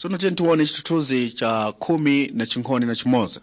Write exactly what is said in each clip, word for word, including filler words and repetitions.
Tsono tiye tione chithunzi cha khumi na chinkhoni na chimodzi.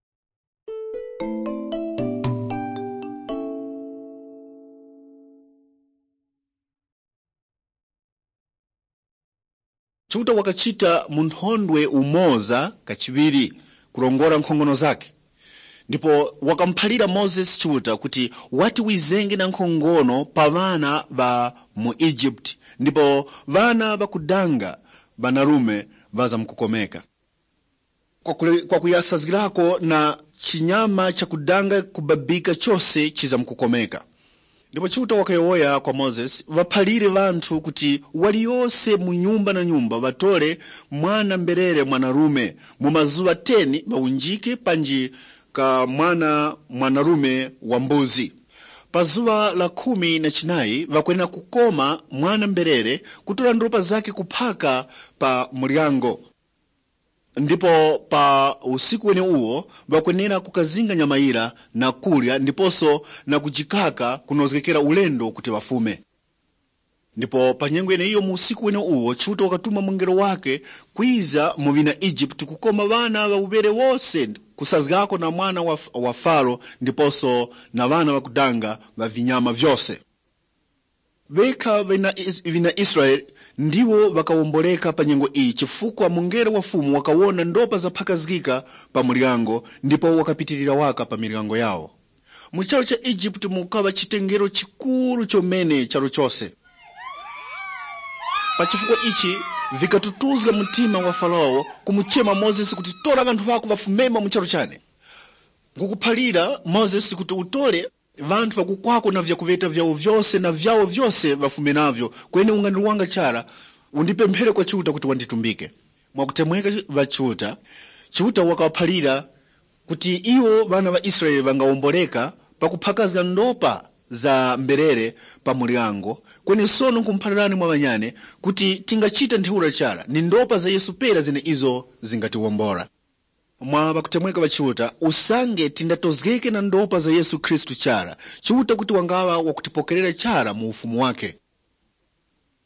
Chiuta wakachita munthondwe umoza kachiwiri kulongola nkhongono zake. Ndipo wakamphalira Moses chiuta kuti wati wizenge na nkhongono pa vana ba mu Egypt, ndipo vana bakudanga banarume vaza mkukomeka. Kwa kuyasazirako na chinyama cha kudanga kubabika chose chiza mkukomeka. Ndipo chiuta wakayowoya kwa Moses vaphalire vanthu kuti waliyose mu nyumba na nyumba vatole mwana mberere mwanarume mu mazuwa teni vaunjike panji ka mwana mwanarume wa mbuzi. Pa zuwa la khumi na chinayi vakwena kukoma mwana mberere kutola ndopa zake kuphaka pa mulyango. Ndipo pa usiku wene uwo vakwenera kukazinga nyamayira na kulya ndiponso na kujikaka kunozekera ulendo kuti vafume. Ndipo pa nyengo ene iyo mu usiku wene uwo chiuta wakatuma mungelo wake kwiza mu vina Egypt kukoma vana va ubere wose kusazgako na mwana wa, wa Faro ndiponso na vana vakudanga va vinyama vyose. Veka vina, vina Israeli ndiwo vakawomboleka pa nyengo iyi chifukwa mungelo wa fumu wakawona ndopa zaphakazikika pa mulyango ndipo wakapitirira waka pa milyango yawo. Mu chalo cha Egypt mukava chitengero chikulu chomene chalo chose. Pa chifukwa ichi vikatutuzga mtima wa Farao kumuchema Moses kuti tola vanthu vako vafumema mu chalo chane. Ngukuphalira Moses kuti utole vanthu vakukwako na vyakuveta vyao vyose na vyao vyose vafume navyo kwene ungani wanga chara undipemphere kwa chiuta kuti wanditumbike. Mwakutemweka va chiuta, chiuta wakawaphalira kuti iwo vana va Israeli vangawomboleka pakuphakazika ndopa za mberere pa mulyango kwene sono kumphalirani mwa vanyane kuti tingachita ntheula chara ni ndopa za Yesu pera zine izo zingatiwombola. Mwa bakutemweka vachiuta usange tindatozgeke na ndopa za Yesu Kristu chara chiuta kuti wangawa wakutipokerera chara mu ufumu wake.